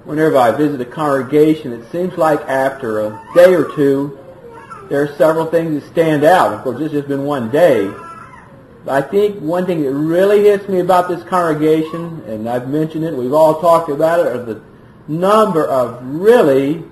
whenever I visit a congregation, it seems like after a day or two, there are several things that stand out. Of course, this has been one day. But I think one thing that really hits me about this congregation, and I've mentioned it, we've all talked about it, are the number of really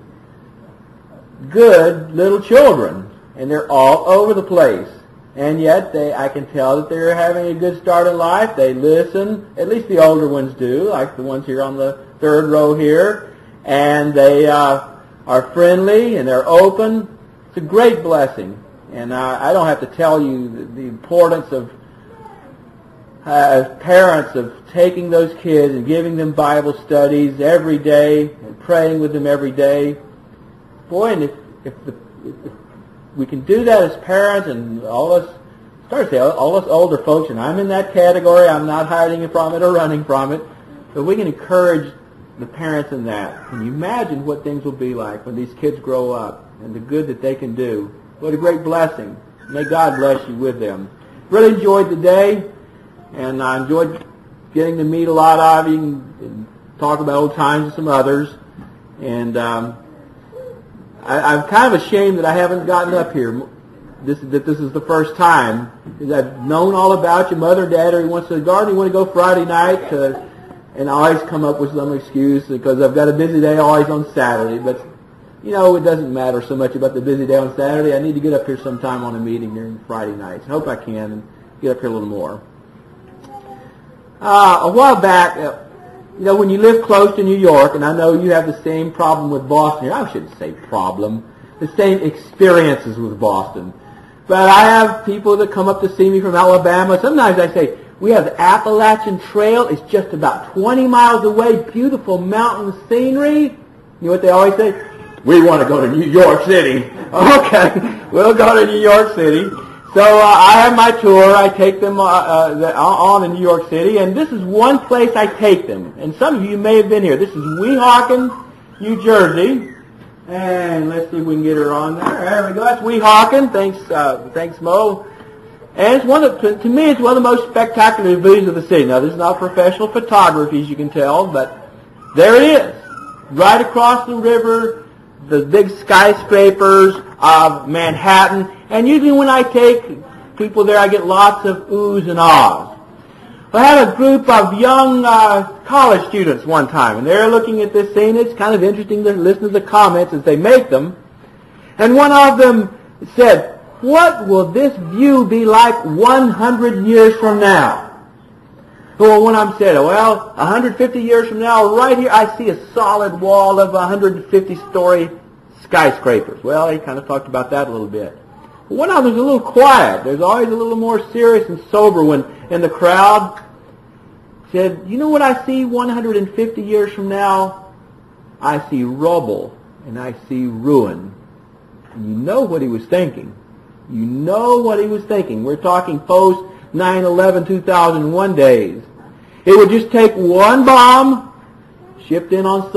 good little children. And they're all over the place. And yet, I can tell that they're having a good start in life. They listen, at least the older ones do, like the ones here on the third row here. And they are friendly and they're open. It's a great blessing. And I don't have to tell you the importance of, as parents, of taking those kids and giving them Bible studies every day and praying with them every day. Boy, and if we can do that as parents, and all us older folks, and I'm in that category, I'm not hiding from it or running from it, but we can encourage the parents in that. Can you imagine what things will be like when these kids grow up and the good that they can do? What a great blessing. May God bless you with them. Really enjoyed the day, and I enjoyed getting to meet a lot of you and talk about old times with some others. And I'm kind of ashamed that I haven't gotten up here. This is the first time. Because I've known all about you. Mother and Dad, everyone wants to garden. You want to go Friday night? And I always come up with some excuse because I've got a busy day always on Saturday. But, you know, it doesn't matter so much about the busy day on Saturday. I need to get up here sometime on a meeting during Friday nights. I hope I can and get up here a little more. A while back, you know, when you live close to New York, and I know you have the same problem with Boston here. I shouldn't say problem. The same experiences with Boston. But I have people that come up to see me from Alabama. Sometimes I say, we have the Appalachian Trail. It's just about 20 miles away. Beautiful mountain scenery. You know what they always say? We want to go to New York City. Okay, we'll go to New York City. So I have my tour. I take them on in New York City, and this is one place I take them. And some of you may have been here. This is Weehawken, New Jersey. And let's see if we can get her on there. There we go. That's Weehawken. Thanks, Mo. And it's to me, it's one of the most spectacular views of the city. Now, this is not professional photography, as you can tell, but there it is, right across the river. The big skyscrapers of Manhattan. And usually when I take people there, I get lots of oohs and ahs. I had a group of young college students one time, and they're looking at this scene. It's kind of interesting to listen to the comments as they make them. And one of them said, what will this view be like 100 years from now? Well, one of them said, well, 150 years from now, right here, I see a solid wall of 150-story skyscrapers. Well, he kind of talked about that a little bit. But one of them was a little quiet. There's always a little more serious and sober when in the crowd. Said, you know what I see 150 years from now? I see rubble and I see ruin. And you know what he was thinking. You know what he was thinking. We're talking post 9/11, 2001 days. It would just take one bomb, shipped in on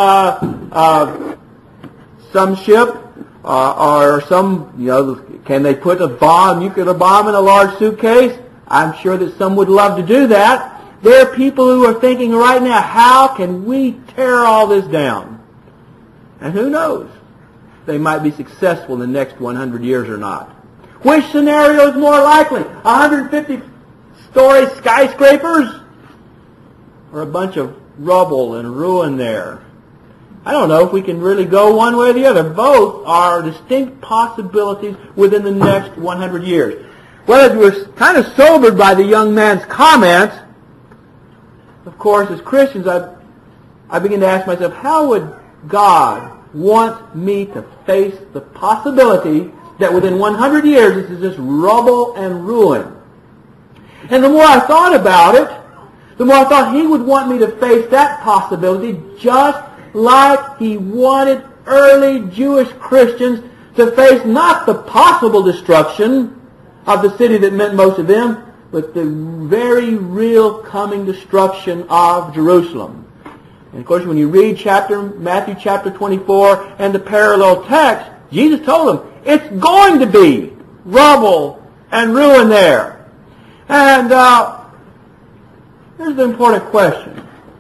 some ship, or some, you know, can they put a nuclear bomb in a large suitcase? I'm sure that some would love to do that. There are people who are thinking right now, how can we tear all this down? And who knows? They might be successful in the next 100 years or not. Which scenario is more likely? 150-story skyscrapers? Or a bunch of rubble and ruin there? I don't know if we can really go one way or the other. Both are distinct possibilities within the next 100 years. Well, as we were kind of sobered by the young man's comments, of course, as Christians, I begin to ask myself, how would God want me to face the possibility that within 100 years this is just rubble and ruin? And the more I thought about it, the more I thought he would want me to face that possibility just like he wanted early Jewish Christians to face not the possible destruction of the city that meant most of them, but the very real coming destruction of Jerusalem. And of course, when you read Matthew chapter 24 and the parallel text, Jesus told them, it's going to be rubble and ruin there. And here's the important question.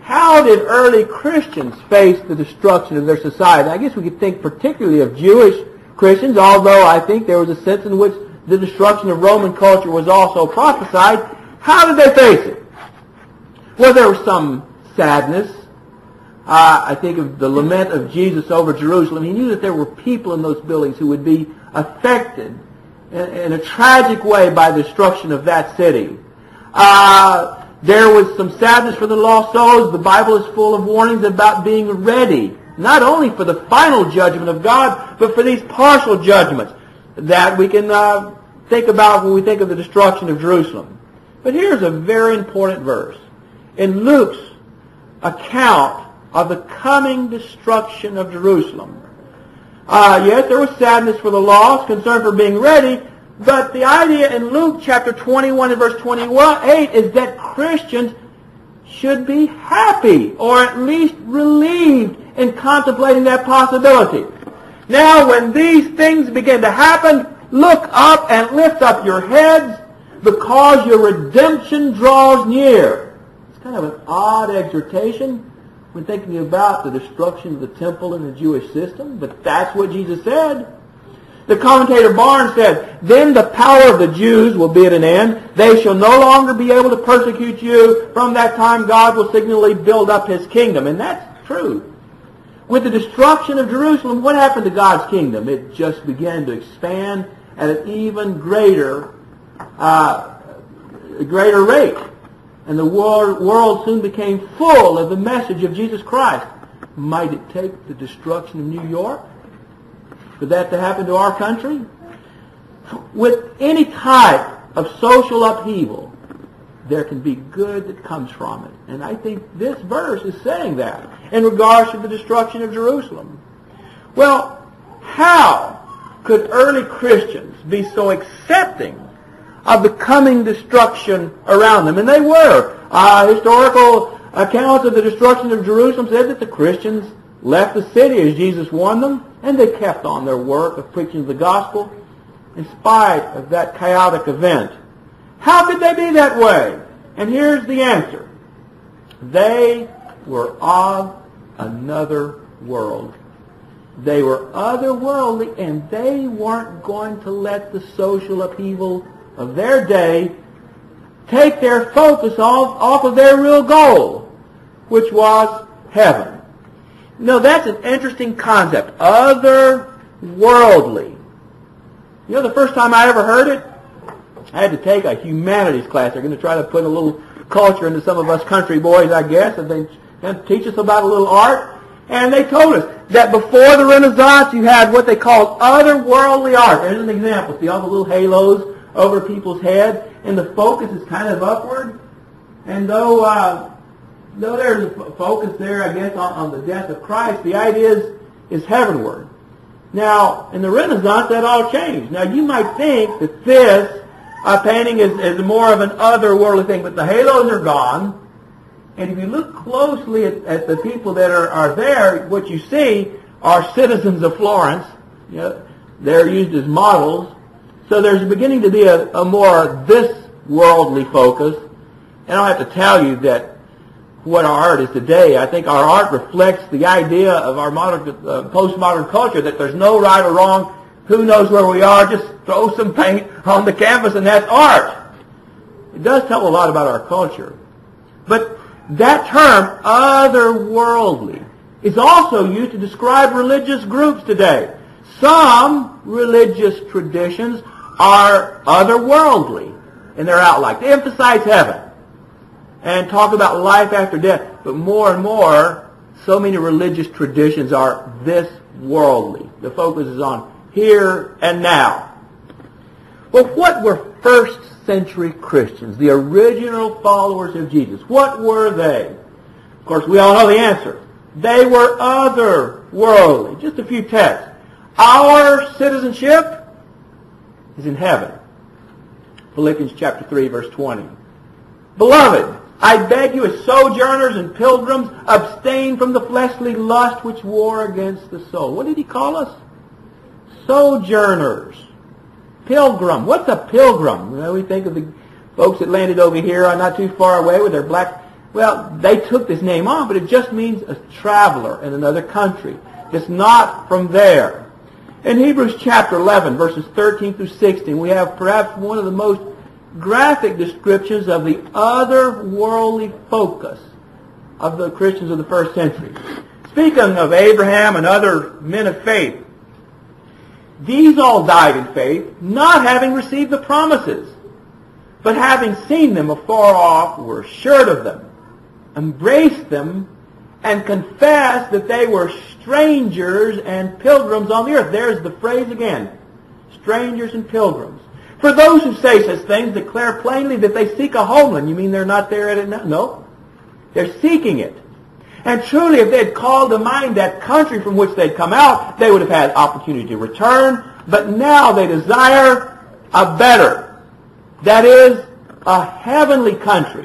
how did early Christians face the destruction of their society? I guess we could think particularly of Jewish Christians, although I think there was a sense in which the destruction of Roman culture was also prophesied. How did they face it? Well, there was some sadness. I think of the lament of Jesus over Jerusalem. He knew that there were people in those buildings who would be affected in a tragic way by the destruction of that city. There was some sadness for the lost souls. The Bible is full of warnings about being ready, not only for the final judgment of God, but for these partial judgments that we can think about when we think of the destruction of Jerusalem. But here's a very important verse. In Luke's account of the coming destruction of Jerusalem, yes, there was sadness for the lost, concern for being ready, but the idea in Luke chapter 21 and verse 28 is that Christians should be happy, or at least relieved in contemplating that possibility. Now, when these things begin to happen, look up and lift up your heads, because your redemption draws near. It's kind of an odd exhortation when thinking about the destruction of the temple and the Jewish system, but that's what Jesus said. The commentator Barnes said, "Then the power of the Jews will be at an end. They shall no longer be able to persecute you. From that time God will signally build up His kingdom." And that's true. With the destruction of Jerusalem, what happened to God's kingdom? It just began to expand at an even greater rate. And the world soon became full of the message of Jesus Christ. Might it take the destruction of New York for that to happen to our country? With any type of social upheaval, there can be good that comes from it. And I think this verse is saying that in regards to the destruction of Jerusalem. Well, how could early Christians be so accepting of the coming destruction around them? And they were. Historical accounts of the destruction of Jerusalem said that the Christians left the city as Jesus warned them, and they kept on their work of preaching the gospel in spite of that chaotic event. How could they be that way? And here's the answer. They were of another world. They were otherworldly, and they weren't going to let the social upheaval of their day take their focus off of their real goal, which was heaven. Now, that's an interesting concept. Otherworldly. You know, the first time I ever heard it, I had to take a humanities class. They're going to try to put a little culture into some of us country boys, I guess, and they teach us about a little art. And they told us that before the Renaissance, you had what they called otherworldly art. There's an example. See all the little halos over people's head, and the focus is kind of upward. And though there's a focus there, I guess, on the death of Christ, the idea is heavenward. Now, in the Renaissance, that all changed. Now, you might think that this painting is more of an otherworldly thing, but the halos are gone. And if you look closely at the people that are there, what you see are citizens of Florence. You know, they're used as models. So there's beginning to be a more this worldly focus. And I don't have to tell you that what our art is today. I think our art reflects the idea of our modern, postmodern culture, that there's no right or wrong. Who knows where we are? Just throw some paint on the canvas and that's art. It does tell a lot about our culture. But that term, otherworldly, is also used to describe religious groups today. Some religious traditions are otherworldly in their outlook. They emphasize heaven and talk about life after death. But more and more, so many religious traditions are this worldly. The focus is on here and now. Well, what were first century Christians, the original followers of Jesus? What were they? Of course, we all know the answer. They were otherworldly. Just a few texts. Our citizenship is in heaven. Philippians chapter 3, verse 20. Beloved, I beg you as sojourners and pilgrims, abstain from the fleshly lust which war against the soul. What did he call us? Sojourners. Pilgrim. What's a pilgrim? Well, we think of the folks that landed over here not too far away with their black Well, they took this name on, but it just means a traveler in another country. It's not from there. In Hebrews chapter 11, verses 13 through 16, we have perhaps one of the most graphic descriptions of the otherworldly focus of the Christians of the first century. Speaking of Abraham and other men of faith, these all died in faith, not having received the promises, but having seen them afar off, were assured of them, embraced them, and confessed that they were strangers and pilgrims on the earth. There's the phrase again, strangers and pilgrims. For those who say such things declare plainly that they seek a homeland. You mean they're not there at it now? No. They're seeking it. And truly, if they had called to mind that country from which they'd come out, they would have had opportunity to return. But now they desire a better, that is, a heavenly country.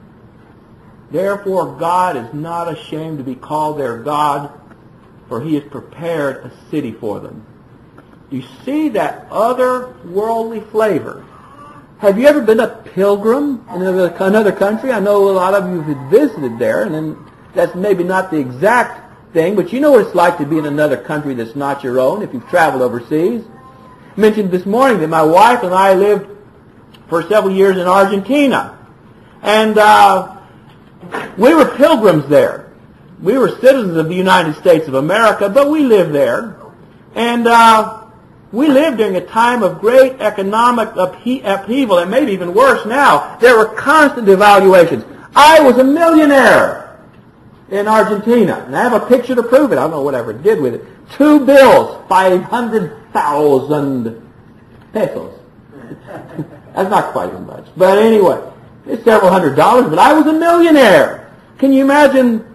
Therefore, God is not ashamed to be called their God, for He has prepared a city for them. You see that otherworldly flavor. Have you ever been a pilgrim in another country? I know a lot of you have visited there, and then that's maybe not the exact thing, but you know what it's like to be in another country that's not your own if you've traveled overseas. I mentioned this morning that my wife and I lived for several years in Argentina. And we were pilgrims there. We were citizens of the United States of America, but we lived there. And we lived during a time of great economic upheaval, and maybe even worse now. There were constant devaluations. I was a millionaire in Argentina, and I have a picture to prove it. I don't know what I ever did with it. 2 bills, 500,000 pesos. That's not quite as much. But anyway, it's several $100s, but I was a millionaire. Can you imagine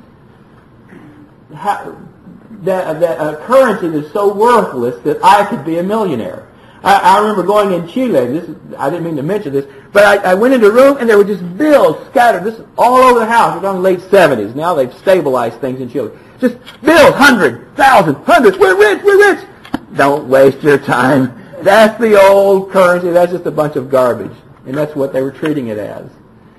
that a currency that's so worthless that I could be a millionaire? I remember going in Chile. I didn't mean to mention this, but I went into a room and there were just bills scattered all over the house. It was in the late 70s. Now they've stabilized things in Chile. Just bills, 100,000, hundreds. We're rich, we're rich. Don't waste your time. That's the old currency. That's just a bunch of garbage. And that's what they were treating it as.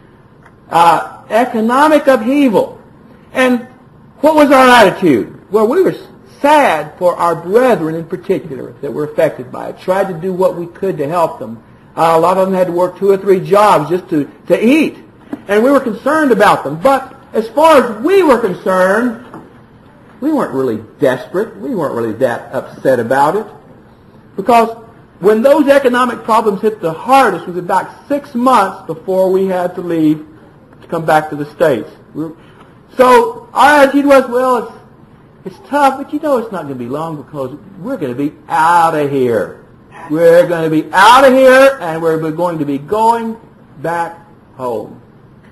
Economic upheaval. And what was our attitude? Well, we were sad for our brethren in particular that were affected by it. Tried to do what we could to help them. A lot of them had to work 2 or 3 jobs just to eat. And we were concerned about them. But as far as we were concerned, we weren't really desperate. We weren't really that upset about it. Because when those economic problems hit the hardest, it was about 6 months before we had to leave to come back to the States. So our attitude was, well, it's tough, but you know it's not going to be long because we're going to be out of here. We're going to be out of here, and we're going to be going back home.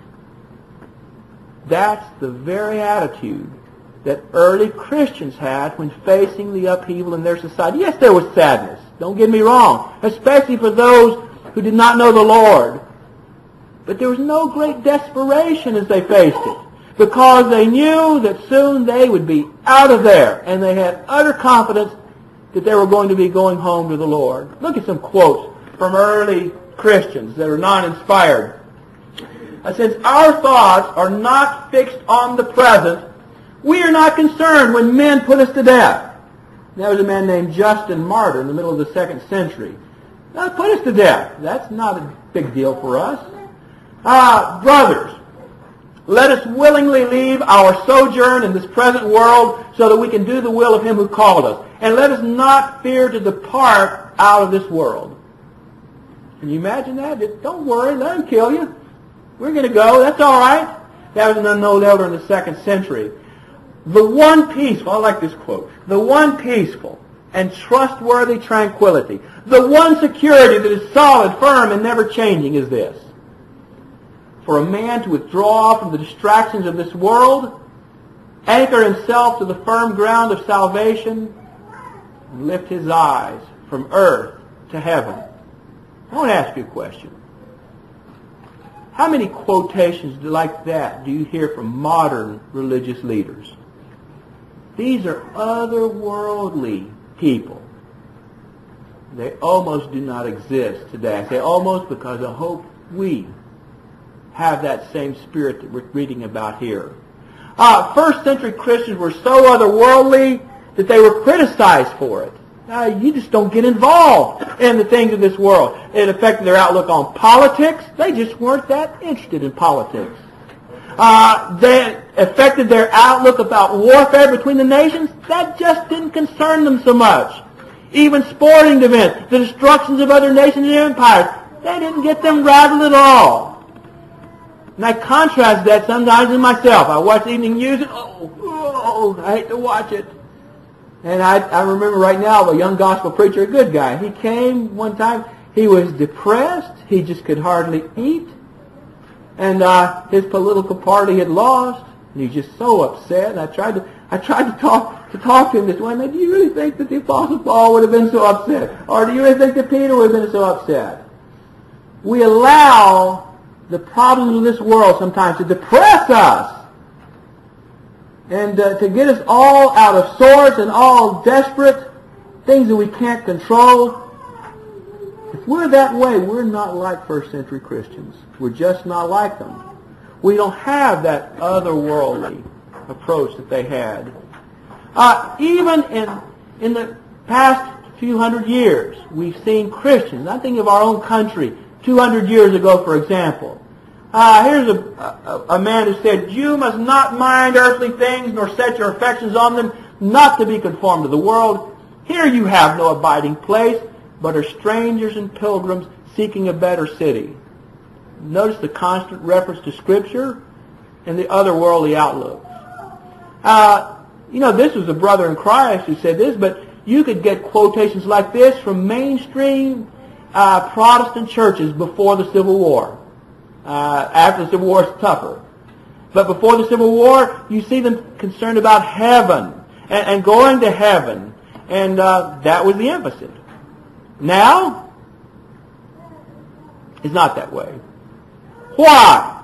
That's the very attitude that early Christians had when facing the upheaval in their society. Yes, there was sadness. Don't get me wrong, especially for those who did not know the Lord. But there was no great desperation as they faced it, because they knew that soon they would be out of there, and they had utter confidence that they were going to be going home to the Lord. Look at some quotes from early Christians that are non-inspired. Since our thoughts are not fixed on the present, we are not concerned when men put us to death. There was a man named Justin Martyr in the middle of the 2nd century. Now, put us to death. That's not a big deal for us. Brothers, let us willingly leave our sojourn in this present world so that we can do the will of Him who called us. And let us not fear to depart out of this world. Can you imagine that? Don't worry, let Him kill you. We're going to go. That's all right. That was an unknown elder in the 2nd century. The one peaceful, I like this quote, the one peaceful and trustworthy tranquility, the one security that is solid, firm, and never changing is this: for a man to withdraw from the distractions of this world, anchor himself to the firm ground of salvation, and lift his eyes from earth to heaven. I want to ask you a question. How many quotations like that do you hear from modern religious leaders? These are otherworldly people. They almost do not exist today. I say almost because I hope we have that same spirit that we're reading about here. First century Christians were so otherworldly that they were criticized for it. You just don't get involved in the things of this world. It affected their outlook on politics. They just weren't that interested in politics. That affected their outlook about warfare between the nations. That just didn't concern them so much. Even sporting events, the destructions of other nations and empires, they didn't get them rattled at all. And I contrast that sometimes in myself. I watch evening news and, I hate to watch it. And I remember right now a young gospel preacher, a good guy. He came one time. He was depressed. He just could hardly eat. And his political party had lost. And he was just so upset. And I tried to talk to him this way. And I said, do you really think that the Apostle Paul would have been so upset? Or do you really think that Peter would have been so upset? We allow the problems of this world sometimes to depress us. And to get us all out of sorts and all desperate, things that we can't control. If we're that way, we're not like first century Christians. We're just not like them. We don't have that otherworldly approach that they had. Even in the past few hundred years, we've seen Christians. I think of our own country, 200 years ago, for example. Here's a man who said, you must not mind earthly things, nor set your affections on them, not to be conformed to the world. Here you have no abiding place, but are strangers and pilgrims seeking a better city. Notice the constant reference to Scripture and the otherworldly outlooks. This was a brother in Christ who said this, but you could get quotations like this from mainstream Protestant churches before the Civil War. After the Civil War, it's tougher. But before the Civil War, you see them concerned about heaven and going to heaven. And that was the emphasis. Now, it's not that way. Why?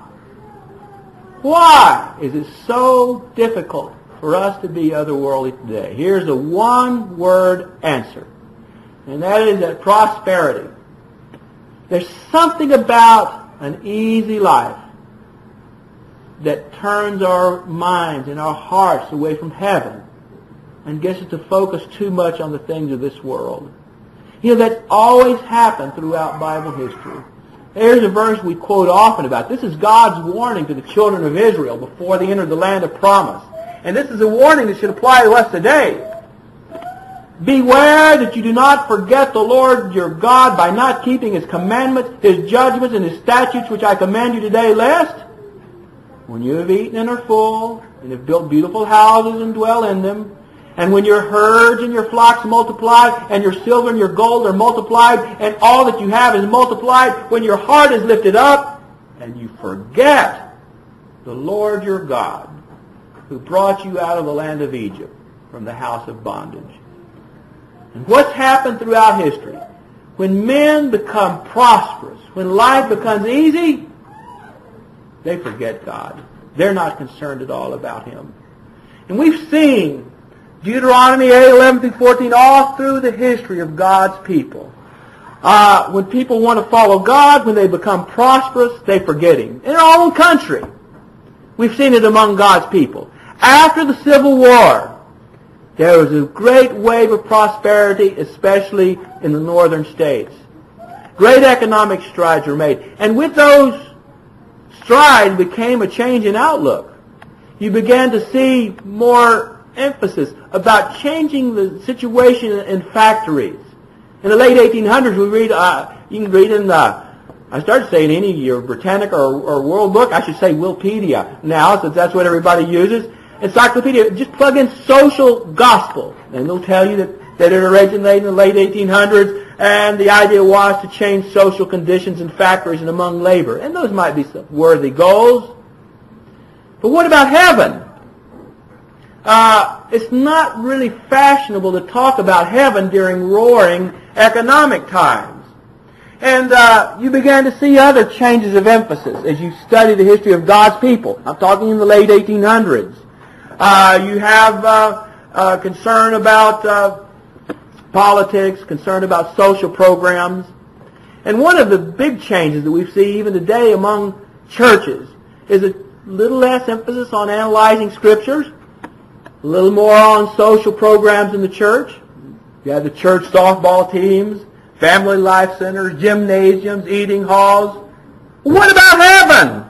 Why is it so difficult for us to be otherworldly today? Here's a one-word answer. And that is that prosperity. There's something about an easy life that turns our minds and our hearts away from heaven and gets us to focus too much on the things of this world. That's always happened throughout Bible history. There's a verse we quote often about. This is God's warning to the children of Israel before they entered the land of promise. And this is a warning that should apply to us today. Beware that you do not forget the Lord your God by not keeping His commandments, His judgments, and His statutes, which I command you today, lest, when you have eaten and are full, and have built beautiful houses and dwell in them, and when your herds and your flocks multiply, and your silver and your gold are multiplied, and all that you have is multiplied, when your heart is lifted up, and you forget the Lord your God, who brought you out of the land of Egypt, from the house of bondage. And what's happened throughout history? When men become prosperous, when life becomes easy, they forget God. They're not concerned at all about Him. And we've seen Deuteronomy 8:11-14 all through the history of God's people. When people want to follow God, when they become prosperous, they forget Him. In our own country, we've seen it among God's people. After the Civil War, there was a great wave of prosperity, especially in the northern states. Great economic strides were made. And with those strides became a change in outlook. You began to see more emphasis about changing the situation in factories. In the late 1800s, we read, you can read in I started saying any year, Britannica or World Book, I should say Wikipedia now, since that's what everybody uses. Encyclopedia, just plug in social gospel, and they'll tell you that it originated in the late 1800s, and the idea was to change social conditions in factories and among labor. And those might be some worthy goals. But what about heaven? It's not really fashionable to talk about heaven during roaring economic times. And you began to see other changes of emphasis as you study the history of God's people. I'm talking in the late 1800s. You have concern about politics, concern about social programs. And one of the big changes that we see even today among churches is a little less emphasis on analyzing scriptures, a little more on social programs in the church. You have the church softball teams, family life centers, gymnasiums, eating halls. What about heaven?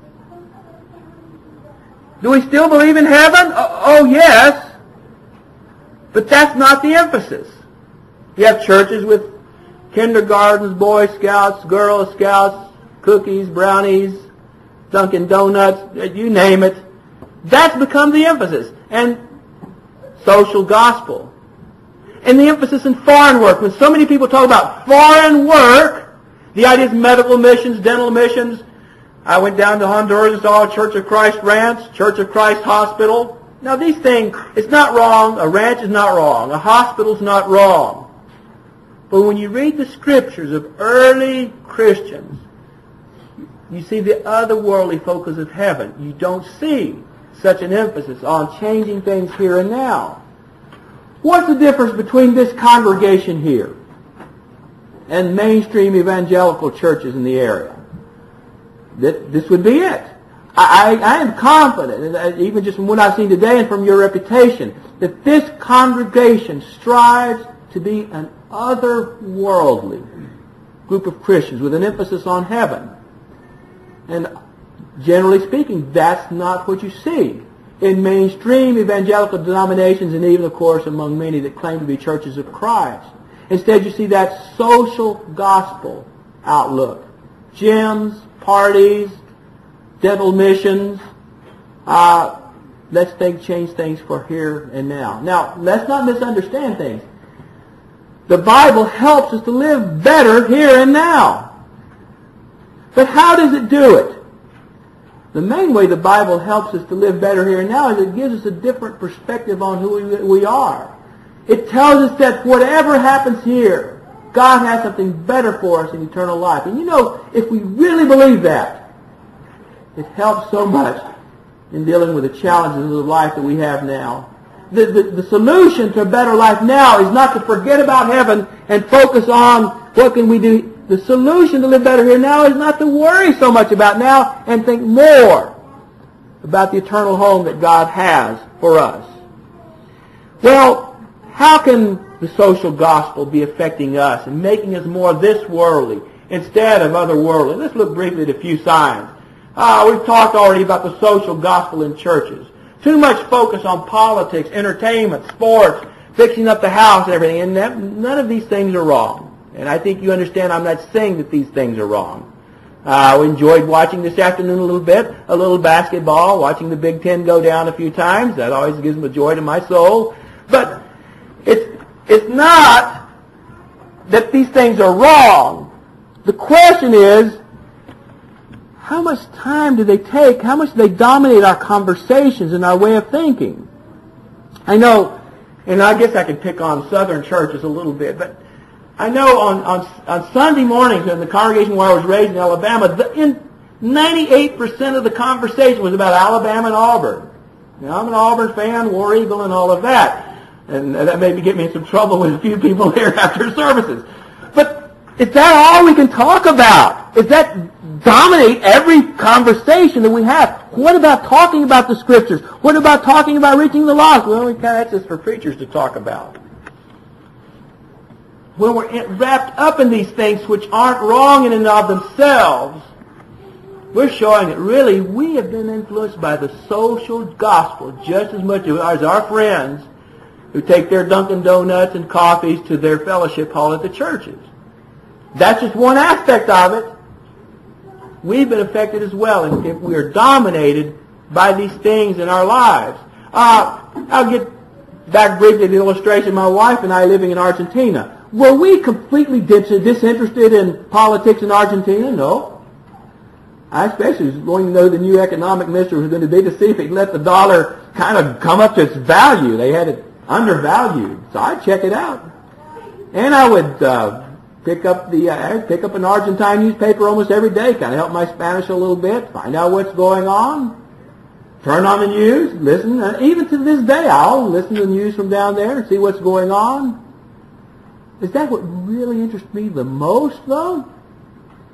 Do we still believe in heaven? Oh, yes. But that's not the emphasis. You have churches with kindergartens, Boy Scouts, Girl Scouts, cookies, brownies, Dunkin' Donuts, you name it. That's become the emphasis. And social gospel. And the emphasis in foreign work. When so many people talk about foreign work, the idea is medical missions, dental missions. I went down to Honduras and saw a Church of Christ ranch, Church of Christ hospital. Now these things, it's not wrong. A ranch is not wrong. A hospital's not wrong. But when you read the scriptures of early Christians, you see the otherworldly focus of heaven. You don't see such an emphasis on changing things here and now. What's the difference between this congregation here and mainstream evangelical churches in the area? This would be it. I am confident, even just from what I've seen today and from your reputation, that this congregation strives to be an otherworldly group of Christians with an emphasis on heaven. And generally speaking, that's not what you see in mainstream evangelical denominations and even, of course, among many that claim to be churches of Christ. Instead, you see that social gospel outlook. Gyms, parties, dental missions. Let's change things for here and now. Now, let's not misunderstand things. The Bible helps us to live better here and now. But how does it do it? The main way the Bible helps us to live better here and now is it gives us a different perspective on who we are. It tells us that whatever happens here, God has something better for us in eternal life. And you know, if we really believe that, it helps so much in dealing with the challenges of life that we have now. The solution to a better life now is not to forget about heaven and focus on what can we do. The solution to live better here now is not to worry so much about now and think more about the eternal home that God has for us. Well, how can the social gospel be affecting us and making us more this worldly instead of otherworldly? Let's look briefly at a few signs. We've talked already about the social gospel in churches. Too much focus on politics, entertainment, sports, fixing up the house, everything. And none of these things are wrong. And I think you understand I'm not saying that these things are wrong. We enjoyed watching this afternoon a little basketball, watching the Big Ten go down a few times. That always gives me joy to my soul. But it's not that these things are wrong. The question is, how much time do they take? How much do they dominate our conversations and our way of thinking? I know, and I guess I can pick on Southern churches a little bit, but I know on Sunday mornings in the congregation where I was raised in Alabama, 98% of the conversation was about Alabama and Auburn. Now, I'm an Auburn fan, War Eagle, and all of that. And that maybe get me in some trouble with a few people here after services. But is that all we can talk about? Is that dominate every conversation that we have? What about talking about the Scriptures? What about talking about reaching the lost? Well, that's just for preachers to talk about. When we're wrapped up in these things which aren't wrong in and of themselves, we're showing that really we have been influenced by the social gospel just as much as our friends who take their Dunkin' Donuts and coffees to their fellowship hall at the churches. That's just one aspect of it. We've been affected as well, and if we are dominated by these things in our lives. I'll get back briefly to the illustration. My wife and I living in Argentina. Were we completely disinterested in politics in Argentina? No. I especially was going to know the new economic minister was going to be to see if he'd let the dollar kind of come up to its value. They had it undervalued. So I'd check it out. And I would pick up an Argentine newspaper almost every day, kind of help my Spanish a little bit, find out what's going on, turn on the news, listen. Even to this day, I'll listen to the news from down there and see what's going on. Is that what really interests me the most, though?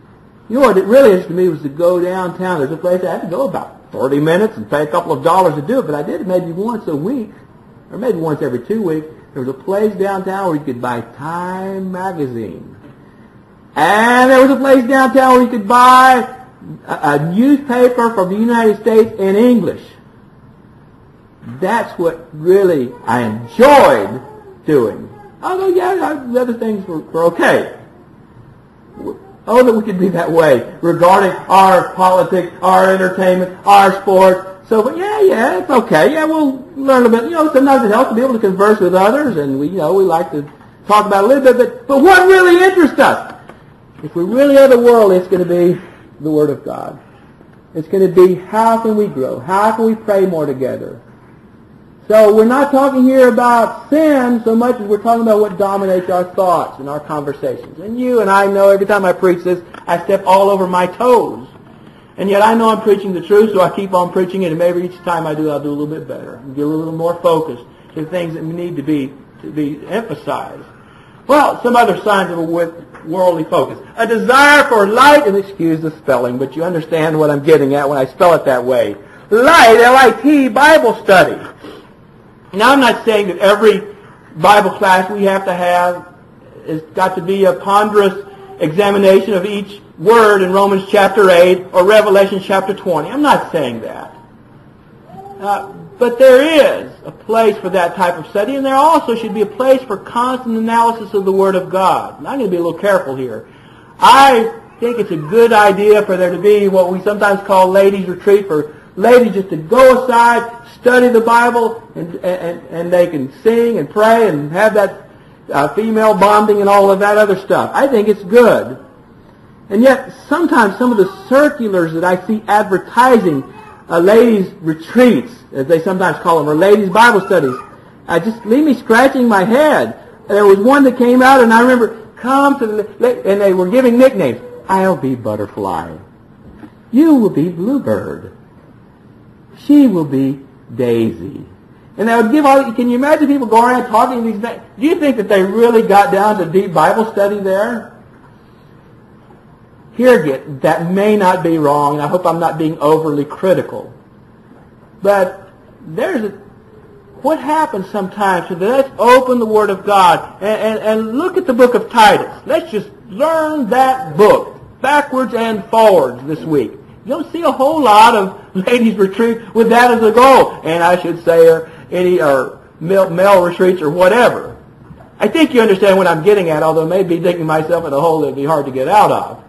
You know what it really is to me was to go downtown. There's a place I had to go about 30 minutes and pay a couple of dollars to do it, but I did it maybe once a week, or maybe once every 2 weeks. There was a place downtown where you could buy Time magazine. And there was a place downtown where you could buy a newspaper from the United States in English. That's what really I enjoyed doing. Although, yeah, the other things were okay. Oh, that we could be that way regarding our politics, our entertainment, our sports. So, but yeah, it's okay. Yeah, we'll learn a bit. You know, sometimes it helps to be able to converse with others, and we like to talk about it a little bit. But what really interests us? If we really are the world, it's going to be the Word of God. It's going to be how can we grow? How can we pray more together? So we're not talking here about sin so much as we're talking about what dominates our thoughts and our conversations. And you and I know every time I preach this, I step all over my toes. And yet I know I'm preaching the truth, so I keep on preaching it, and maybe each time I do, I'll do a little bit better and get a little more focused to things that need to be emphasized. Well, some other signs of a worldly focus. A desire for light, and excuse the spelling, but you understand what I'm getting at when I spell it that way. Light, L-I-T, Bible study. Now, I'm not saying that every Bible class we have to have has got to be a ponderous examination of each word in Romans chapter 8 or Revelation chapter 20. I'm not saying that. But there is a place for that type of study, and there also should be a place for constant analysis of the Word of God. And I'm going to be a little careful here. I think it's a good idea for there to be what we sometimes call ladies' retreat, for ladies just to go aside, study the Bible, and they can sing and pray and have that female bonding and all of that other stuff. I think it's good. And yet, sometimes some of the circulars that I see advertising ladies' retreats, as they sometimes call them, or ladies' Bible studies, just leave me scratching my head. There was one that came out, and I remember, and they were giving nicknames. I'll be Butterfly. You will be Bluebird. She will be Daisy. And they would give all, can you imagine people going around talking these things? Do you think that they really got down to deep Bible study there? Here again, that may not be wrong, and I hope I'm not being overly critical. But what happens sometimes, so let's open the Word of God and look at the book of Titus. Let's just learn that book backwards and forwards this week. You don't see a whole lot of ladies' retreat with that as a goal, and I should say, or male retreats or whatever. I think you understand what I'm getting at, although maybe digging myself in a hole that would be hard to get out of.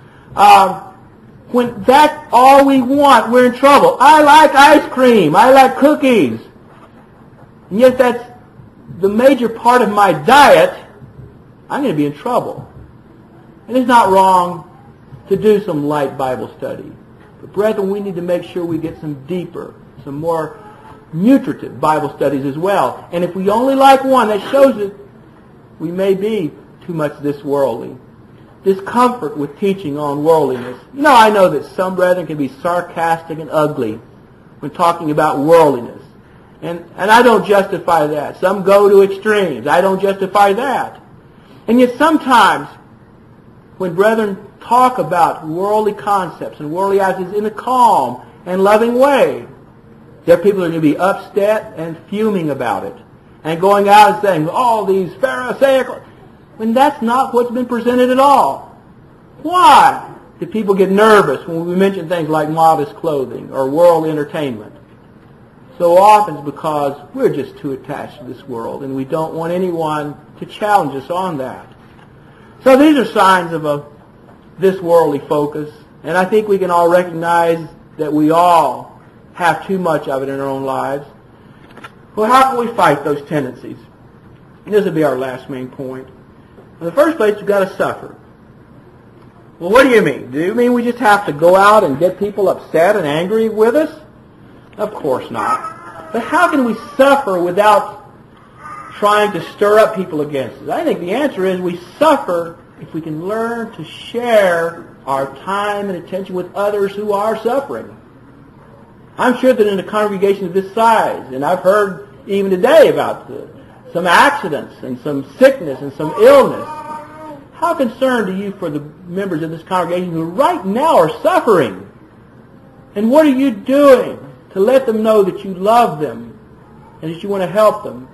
When that's all we want, we're in trouble. I like ice cream. I like cookies. And yet that's the major part of my diet. I'm going to be in trouble. And it's not wrong to do some light Bible study. But brethren, we need to make sure we get some deeper, some more nutritive Bible studies as well. And if we only like one, that shows that we may be too much this worldly. Discomfort with teaching on worldliness. You know, I know that some brethren can be sarcastic and ugly when talking about worldliness. And I don't justify that. Some go to extremes. I don't justify that. And yet sometimes when brethren talk about worldly concepts and worldly ideas in a calm and loving way, there are people that are going to be upset and fuming about it and going out and saying, all these Pharisaical, when that's not what's been presented at all. Why do people get nervous when we mention things like modest clothing or world entertainment? So often it's because we're just too attached to this world and we don't want anyone to challenge us on that. So these are signs of this worldly focus, and I think we can all recognize that we all have too much of it in our own lives. Well, how can we fight those tendencies? And this will be our last main point. In the first place, we've got to suffer. Well, what do you mean? Do you mean we just have to go out and get people upset and angry with us? Of course not. But how can we suffer without trying to stir up people against us? I think the answer is we suffer if we can learn to share our time and attention with others who are suffering. I'm sure that in a congregation of this size, and I've heard even today about some accidents and some sickness and some illness, how How concerned are you for the members of this congregation who right now are suffering? And what are you doing to let them know that you love them and that you want to help them?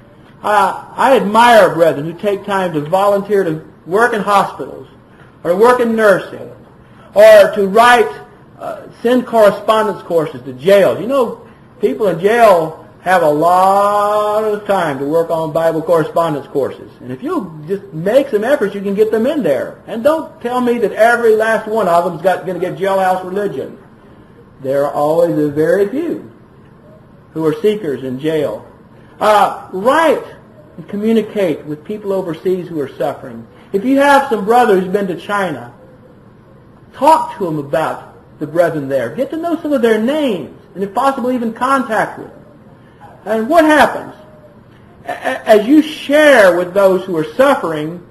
I admire brethren who take time to volunteer to work in hospitals or to work in nursing or to send correspondence courses to jails. You know, people in jail have a lot of time to work on Bible correspondence courses. And if you just make some efforts, you can get them in there. And don't tell me that every last one of them is going to get jailhouse religion. There are always a very few who are seekers in jail. Write and communicate with people overseas who are suffering. If you have some brother who's been to China, talk to them about the brethren there. Get to know some of their names, and if possible, even contact with them. And what happens? As you share with those who are suffering,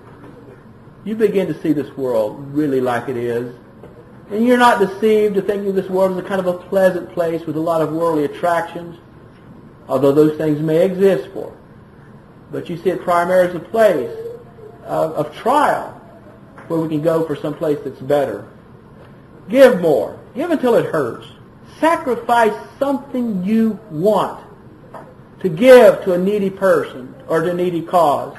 you begin to see this world really like it is. And you're not deceived to think of this world as a kind of a pleasant place with a lot of worldly attractions, although those things may exist for it. But you see it primarily as a place of trial where we can go for some place that's better. Give more. Give until it hurts. Sacrifice something you want to give to a needy person or to a needy cause.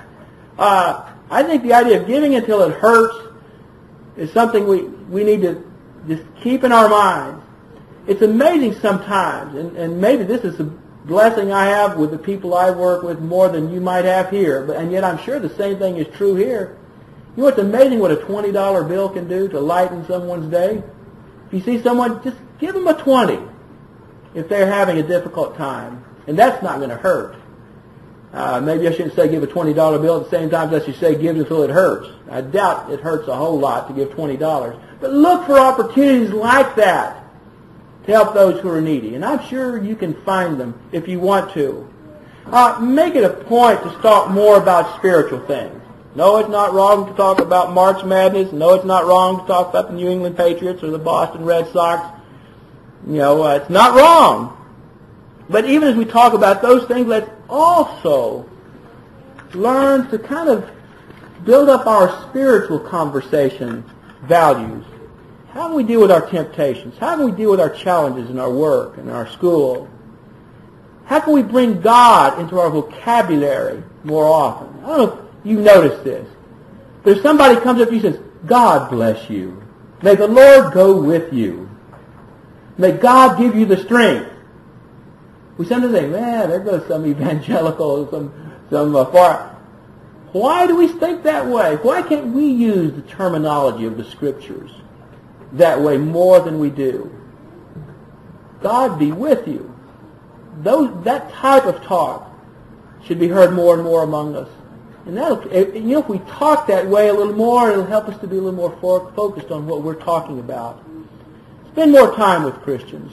I think the idea of giving until it hurts is something we need to just keep in our minds. It's amazing sometimes, and maybe this is a blessing I have with the people I work with more than you might have here, and yet I'm sure the same thing is true here. You know what's amazing what a $20 bill can do to lighten someone's day? If you see someone, just give them a 20 if they're having a difficult time. And that's not going to hurt. Maybe I shouldn't say give a $20 bill at the same time as I should say give until it hurts. I doubt it hurts a whole lot to give $20. But look for opportunities like that to help those who are needy. And I'm sure you can find them if you want to. Make it a point to talk more about spiritual things. No, it's not wrong to talk about March Madness. No, it's not wrong to talk about the New England Patriots or the Boston Red Sox. You know, it's not wrong. But even as we talk about those things, let's also learn to kind of build up our spiritual conversation values. How do we deal with our temptations? How do we deal with our challenges in our work and our school? How can we bring God into our vocabulary more often? I don't know if you notice this. But if somebody comes up to you and says, God bless you. May the Lord go with you. May God give you the strength. We sometimes say, man, there goes some evangelical, some far. Why do we think that way? Why can't we use the terminology of the Scriptures that way more than we do? God be with you. That type of talk should be heard more and more among us. And if we talk that way a little more, it'll help us to be a little more focused on what we're talking about. Spend more time with Christians.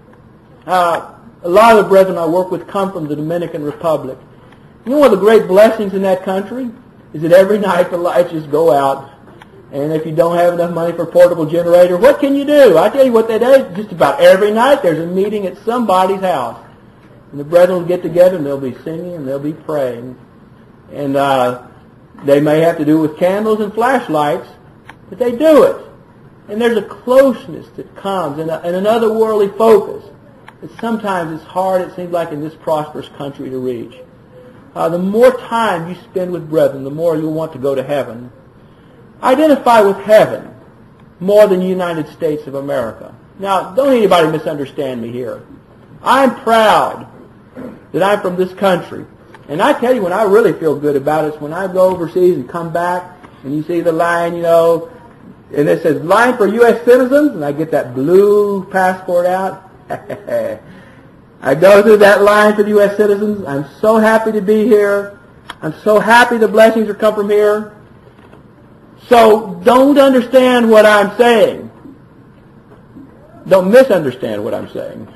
A lot of the brethren I work with come from the Dominican Republic. You know one of the great blessings in that country is that every night the lights just go out. And if you don't have enough money for a portable generator, what can you do? I tell you what they do. Just about every night there's a meeting at somebody's house. And the brethren will get together and they'll be singing and they'll be praying. And they may have to do it with candles and flashlights, but they do it. And there's a closeness that comes and an otherworldly focus that sometimes it's hard, it seems like, in this prosperous country to reach. The more time you spend with brethren, the more you'll want to go to heaven. Identify with heaven more than the United States of America. Now, don't anybody misunderstand me here. I'm proud that I'm from this country. And I tell you, when I really feel good about it is when I go overseas and come back and you see the line, you know, and it says, line for U.S. citizens, and I get that blue passport out. I go through that line for the U.S. citizens. I'm so happy to be here. I'm so happy the blessings are come from here. So don't understand what I'm saying. Don't misunderstand what I'm saying.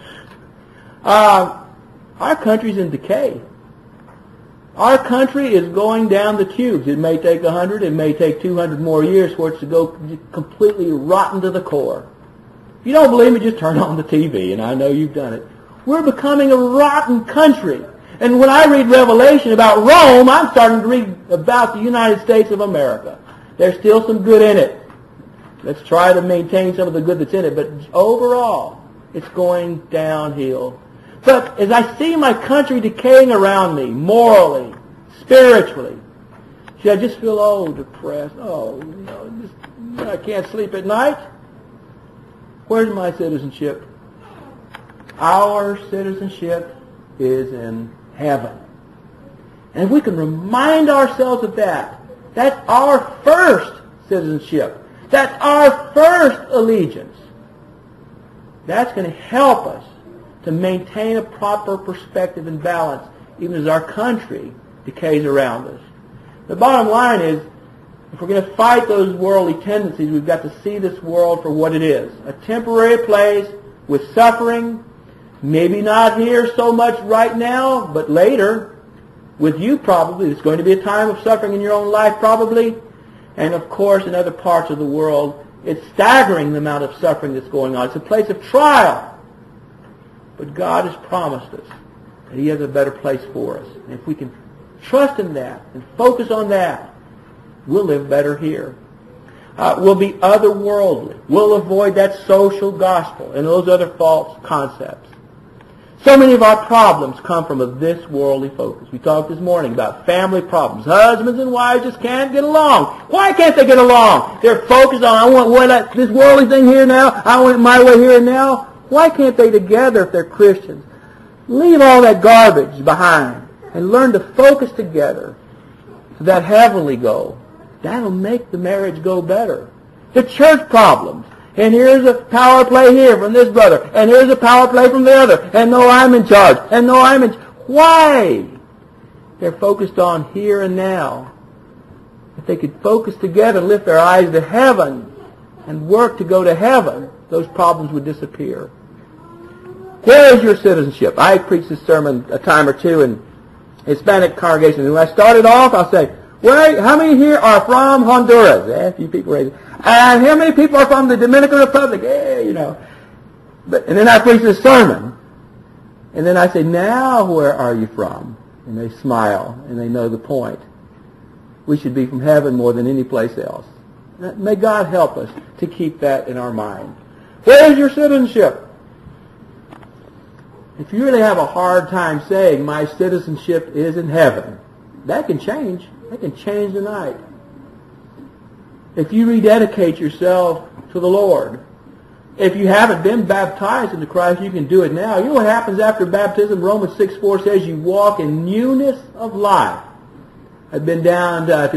Our country's in decay. Our country is going down the tubes. It may take 100, it may take 200 more years for it to go completely rotten to the core. If you don't believe me, just turn on the TV, and I know you've done it. We're becoming a rotten country. And when I read Revelation about Rome, I'm starting to read about the United States of America. There's still some good in it. Let's try to maintain some of the good that's in it. But overall, it's going downhill. But as I see my country decaying around me, morally, spiritually, see, I just feel, depressed. I can't sleep at night. Where's my citizenship? Our citizenship is in heaven. And if we can remind ourselves of that, that's our first citizenship. That's our first allegiance. That's going to help us to maintain a proper perspective and balance even as our country decays around us. The bottom line is, if we're going to fight those worldly tendencies, we've got to see this world for what it is. A temporary place with suffering, maybe not here so much right now, but later, with you probably. There's going to be a time of suffering in your own life probably. And of course, in other parts of the world, it's staggering the amount of suffering that's going on. It's a place of trial. But God has promised us that He has a better place for us. And if we can trust in that and focus on that, we'll live better here. We'll be otherworldly. We'll avoid that social gospel and those other false concepts. So many of our problems come from this worldly focus. We talked this morning about family problems. Husbands and wives just can't get along. Why can't they get along? They're focused on, I want this worldly thing here now. I want it my way here and now. Why can't they together if they're Christians? Leave all that garbage behind and learn to focus together to that heavenly goal. That'll make the marriage go better. The church problems. And here's a power play here from this brother. And here's a power play from the other. And no, I'm in charge. And no, I'm in charge. Why? They're focused on here and now. If they could focus together and lift their eyes to heaven and work to go to heaven, those problems would disappear. Where is your citizenship? I preached this sermon a time or two in Hispanic congregations. And when I started off, I'll say, how many here are from Honduras? A few people raised it. And how many people are from the Dominican Republic? And then I preach this sermon. And then I say, now where are you from? And they smile, and they know the point. We should be from heaven more than any place else. May God help us to keep that in our mind. Where is your citizenship? If you really have a hard time saying, my citizenship is in heaven, that can change. That can change tonight. If you rededicate yourself to the Lord, if you haven't been baptized into Christ, you can do it now. You know what happens after baptism? Romans 6:4 says you walk in newness of life. I've been down to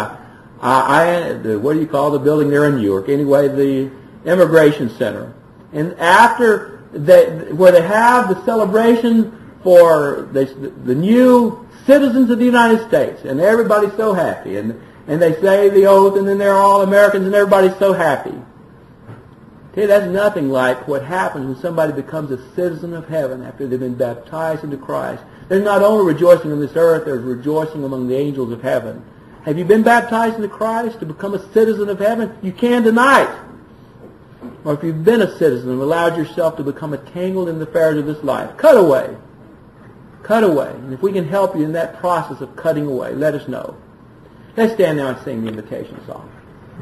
what do you call the building there in New York? Anyway, the Immigration Center. And after where they have the celebration for the new citizens of the United States, and everybody's so happy, and they say the oath, and then they're all Americans, and everybody's so happy. Okay, that's nothing like what happens when somebody becomes a citizen of heaven after they've been baptized into Christ. There's not only rejoicing on this earth, there's rejoicing among the angels of heaven. Have you been baptized into Christ to become a citizen of heaven? You can tonight. Or if you've been a citizen and allowed yourself to become entangled in the affairs of this life, cut away. Cut away. And if we can help you in that process of cutting away, let us know. Let's stand now and sing the invitation song.